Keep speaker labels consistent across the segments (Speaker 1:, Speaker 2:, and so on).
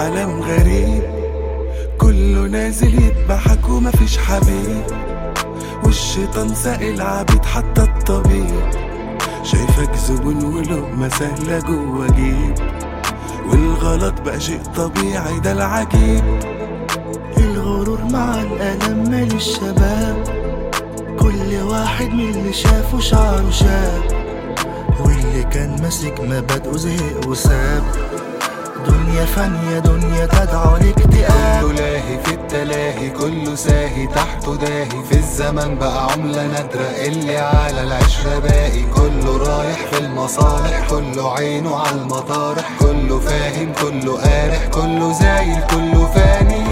Speaker 1: عالم غريب كله نازل يذبحك ومفيش حبيب، والشيطان سائل عبيد حتى الطبيب، شايفك زبون ولقمة سهلة جوا جيب، والغلط بقى شيء طبيعي ده العجيب.
Speaker 2: الغرور مع الألم مال الشباب، كل واحد من اللي شافه شعره شاب، واللي كان ماسك مبادئه زهق وساب. دنيا فانية دنيا تدعو لاكتئاب،
Speaker 3: كله لاهي في التلاهي كله ساهي تحته داهي، في الزمن بقى عملة نادرة اللي على العشرة باقي، كله رايح في المصالح كله عينه على المطارح، كله فاهم كله قارح كله زايل كله فاني.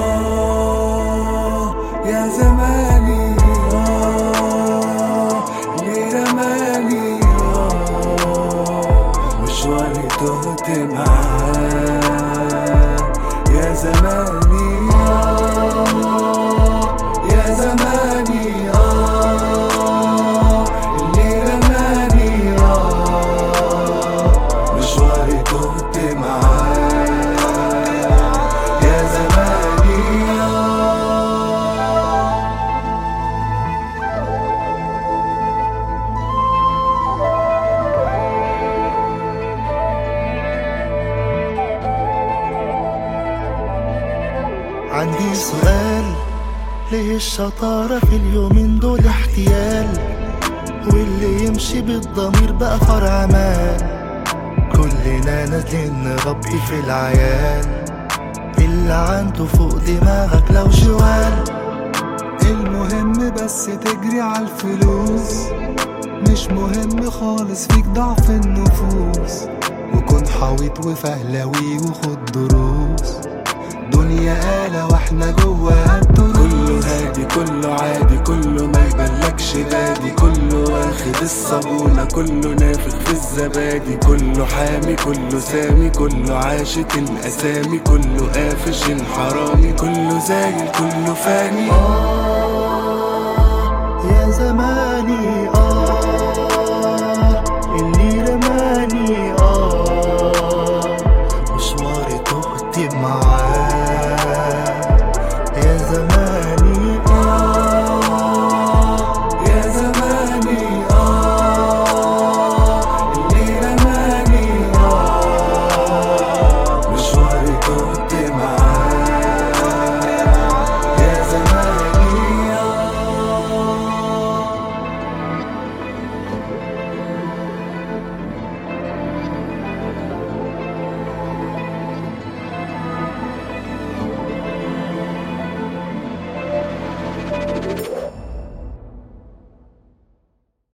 Speaker 1: يا زماني ليه رماني مشواري تهت معاه. يا زماني يا زماني اللي رماني مشواري تهت معاه. يا زماني
Speaker 2: عندي سؤال، ليه الشطارة في اليومين دول احتيال، واللي يمشي بالضمير بقى فرع مال، كلنا نازلين نربي في العيال، اللي عنده فوق دماغك لو شوال.
Speaker 3: المهم بس تجري عالفلوس، مش مهم خالص فيك ضعف النفوس، وكن حويط وفهلوي وخد دروس، دنيا آلة واحنا جواها الدروس.
Speaker 1: كله هادي كله عادي كله ما يبلكش بادي، كله واخد الصابونة كله نافخ في الزبادي، كله حامي كله سامي كله عاشق الأسامي، كله قافش الحرامي كله زايل كله فاني.
Speaker 2: يا زماني